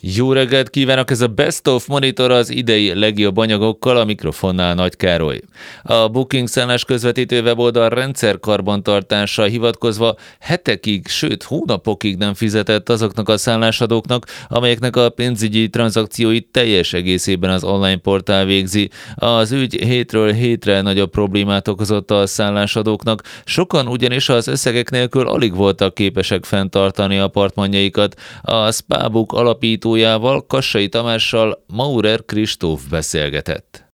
Jó reggelt kívánok, ez a Best of Monitor az idei legjobb anyagokkal, a mikrofonnál Nagy Károly. A Booking szállás közvetítő weboldal rendszerkarbantartásra hivatkozva hetekig, sőt hónapokig nem fizetett azoknak a szállásadóknak, amelyeknek a pénzügyi tranzakcióit teljes egészében az online portál végzi. Az ügy hétről hétre nagyobb problémát okozott a szállásadóknak, sokan ugyanis az összegek nélkül alig voltak képesek fenntartani apartmanjaikat. A Spábook alapítójával, Kassai Tamással Maurer Kristóf beszélgetett.